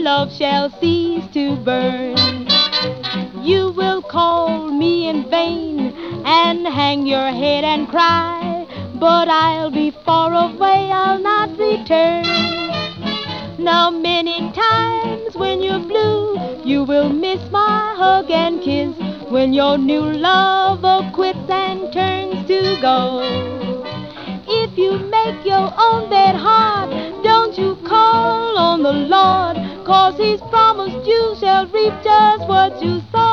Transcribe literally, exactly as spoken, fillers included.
love shall cease to burn. You will call me in vain and hang your head and cry, but I'll be far away, I'll not return. Now many times when you're blue, you will miss my hug and kiss, when your new lover quits and turns to go. If you make your own bed hard, don't you call on the Lord, 'cause he's promised you shall reap just what you sow.